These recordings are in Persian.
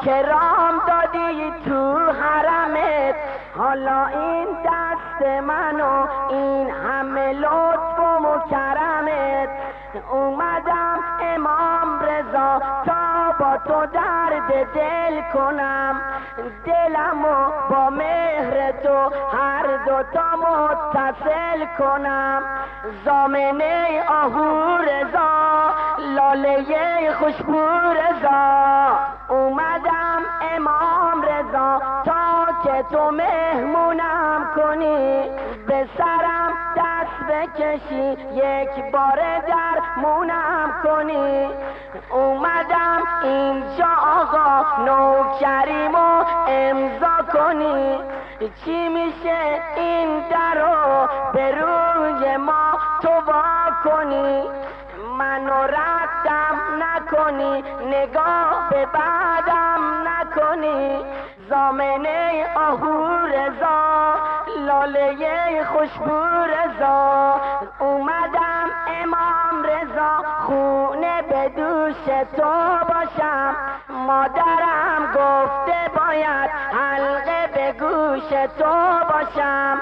کرام دادی تو حرمت، حالا این دست منو این همه لطف و مکرمت. اومدم امام رضا تا با تو درد دل کنم، دلمو با مهر تو هر دوتا متصل کنم. زامنه آهو رضا، لاله خوشبو رضا، اومدم امام رضا تا که تو مهمونم کنی، به سرم دست بکشی یک بار درمونم کنی. اومدم اینجا آقا نوکریمو امضا کنی، چی میشه این درو به روی ما تو وا کنی، منو ردم نکنی نگاه به بعدم نکنی. زامنه آهو رضا، لاله خوشبو رضا، اومدم امام رضا خونه به دوش تو باشم. مادرم گفته باید حلقه به گوش تو باشم،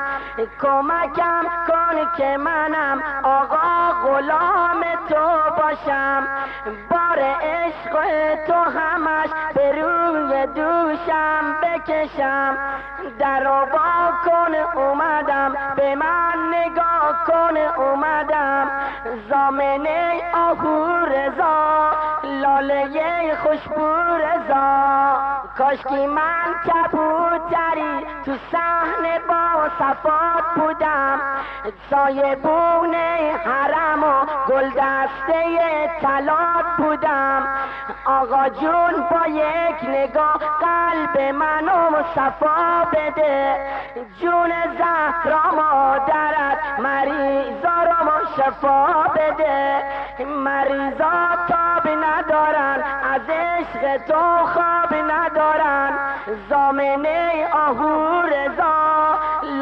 کمکم کن که منم آقا غلام تو باشم. بار عشق تو همش به روی دوشم بکشم، درو وا کن اومدم به من نگاه کن اومدم. زامنه آهو رضا، لاله خوشبو رضا، کاشکی من کبوتری تو صحنه با صفات بودم، سایبون حرم و گلدسته طلات بودم. آقا جون با یک نگاه قلب منو صفا بده، جون زهرا مادرت مریضا رو شفا بده. مریضا تاب ندارن از عشق تو خواب ندارن. زامنه آهو رضا،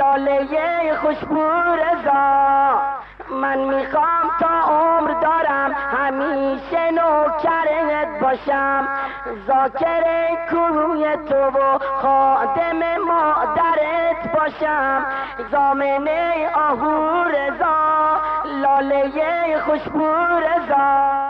لاله خوشبو رضا، من میخوام تا عمر دارم همیشه نوکرت باشم، ذاکر کوی تو و خادم مادرت باشم. زامنه آهو رضا، لاله خوشبو رضا.